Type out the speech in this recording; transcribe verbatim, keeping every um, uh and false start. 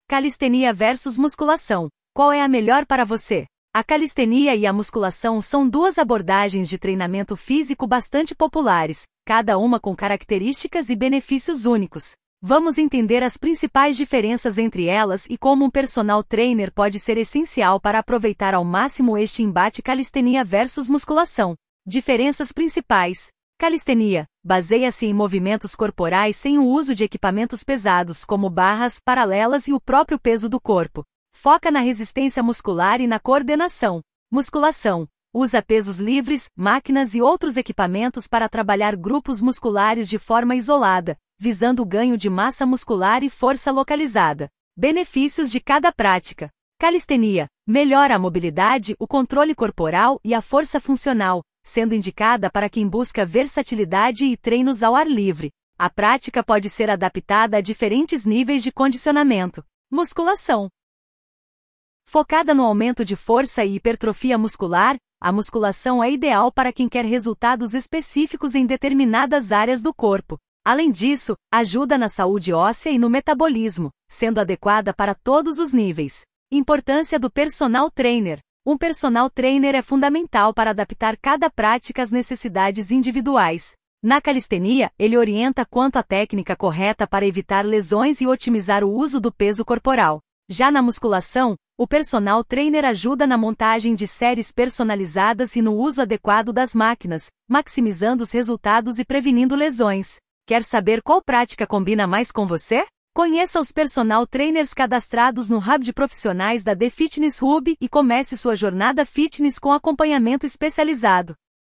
Calistenia versus musculação. Qual é a melhor para você? A calistenia e a musculação são duas abordagens de treinamento físico bastante populares, cada uma com características e benefícios únicos. Vamos entender as principais diferenças entre elas e como um personal trainer pode ser essencial para aproveitar ao máximo este embate calistenia versus musculação. Diferenças principais. Calistenia baseia-se em movimentos corporais sem o uso de equipamentos pesados como barras, paralelas e o próprio peso do corpo. Foca na resistência muscular e na coordenação. Musculação usa pesos livres, máquinas e outros equipamentos para trabalhar grupos musculares de forma isolada, visando o ganho de massa muscular e força localizada. Benefícios de cada prática. Calistenia melhora a mobilidade, o controle corporal e a força funcional, sendo indicada para quem busca versatilidade e treinos ao ar livre. A prática pode ser adaptada a diferentes níveis de condicionamento. Musculação focada no aumento de força e hipertrofia muscular, a musculação é ideal para quem quer resultados específicos em determinadas áreas do corpo. Além disso, ajuda na saúde óssea e no metabolismo, sendo adequada para todos os níveis. Importância do personal trainer. Um personal trainer é fundamental para adaptar cada prática às necessidades individuais. Na calistenia, ele orienta quanto à técnica correta para evitar lesões e otimizar o uso do peso corporal. Já na musculação, o personal trainer ajuda na montagem de séries personalizadas e no uso adequado das máquinas, maximizando os resultados e prevenindo lesões. Quer saber qual prática combina mais com você? Conheça os personal trainers cadastrados no Hub de Profissionais da The Fitness Hub e comece sua jornada fitness com acompanhamento especializado.